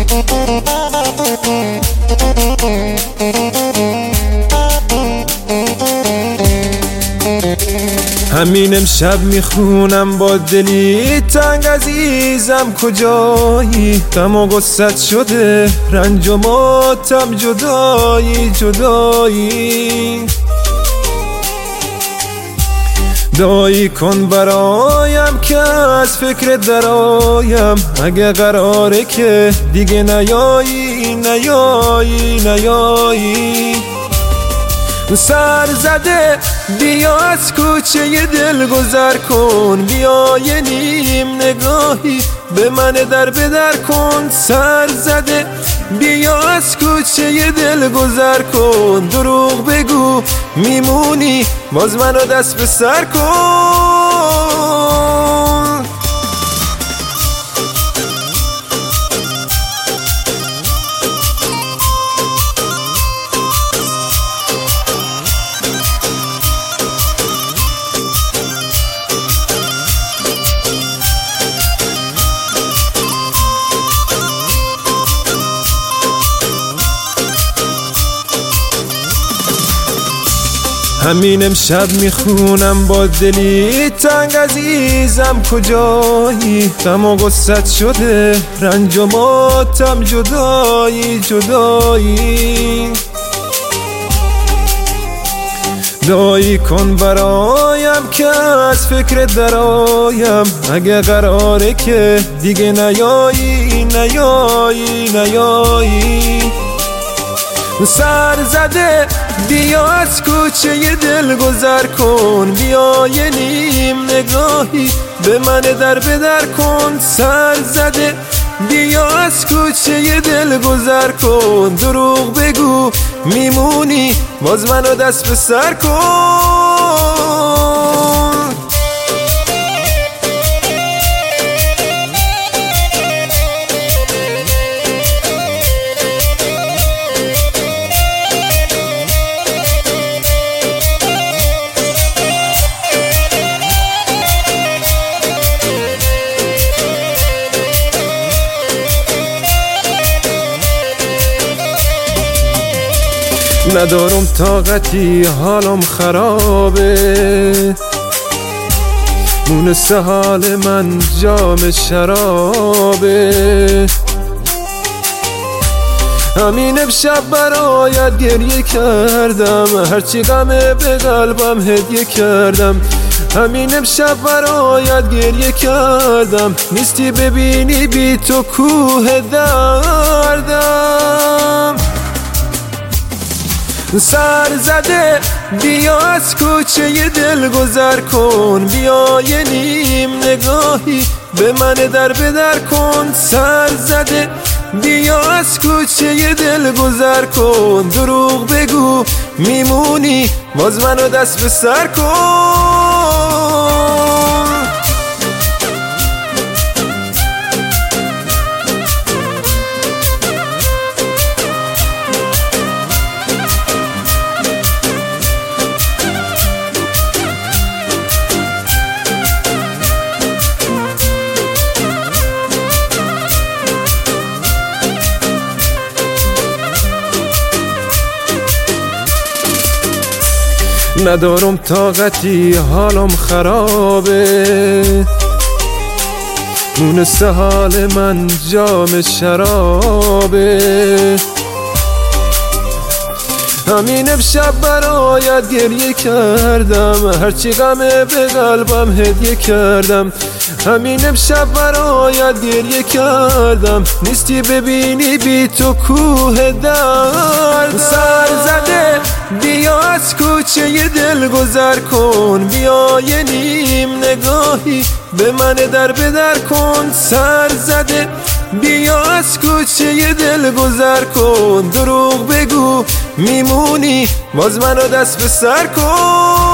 همین امشب میخونم با دلی تنگ عزیزم کجایی، غم و غصت شده رنج و ماتم جدایی جدایی. دعایی کن برایم که از فکر درایم، اگه قراره که دیگه نیایی نیایی نیایی. سر زده بیا از کوچه دل گذر کن، بیا یه نیم نگاهی به من در بدر کن. سر زده بیا از کوچه دل گذر کن، دروغ بگو میمونی باز منو دست به سر کن. همین امشب میخونم با دلی تنگ عزیزم کجایی، غم و غصت شده رنج و ماتم جدایی جدایی. دعایی کن برایم که از فکر درایم، اگه قراره که دیگه نیایی نیایی نیایی. سر زده بیا از کوچه دل گذر کن، بیا یه نیم نگاهی به من در بدر کن. سر زده بیا از کوچه دل گذر کن، دروغ بگو میمونی باز منو دست به سر کن. ندارم طاقتی حالم خرابه، مونس حال من جام شرابه. همین امشب برایت گریه کردم، هرچی غمه به قلبم هدیه کردم. همین امشب برایت گریه کردم، نیستی ببینی بی تو کوه دردم. سر زده بیا از کوچه دل گذر کن، بیا یه نیم نگاهی به من در بدر کن. سر زده بیا از کوچه دل گذر کن، دروغ بگو میمونی باز منو دست به سر کن. ندارم طاقتی حالم خرابه، مونس حال من جام شرابه. همین امشب برایت گریه کردم، هرچی غمه به قلبم هدیه کردم. همین امشب برایت گریه کردم، نیستی ببینی بی تو کوه دردم. سر زده بیا از کوچه دل گذر کن، بیا یه نیم نگاهی به من در بدر کن. سر زده بیا از کوچه دل گذر کن، دروغ بگو میمونی باز منو دست به سر کن.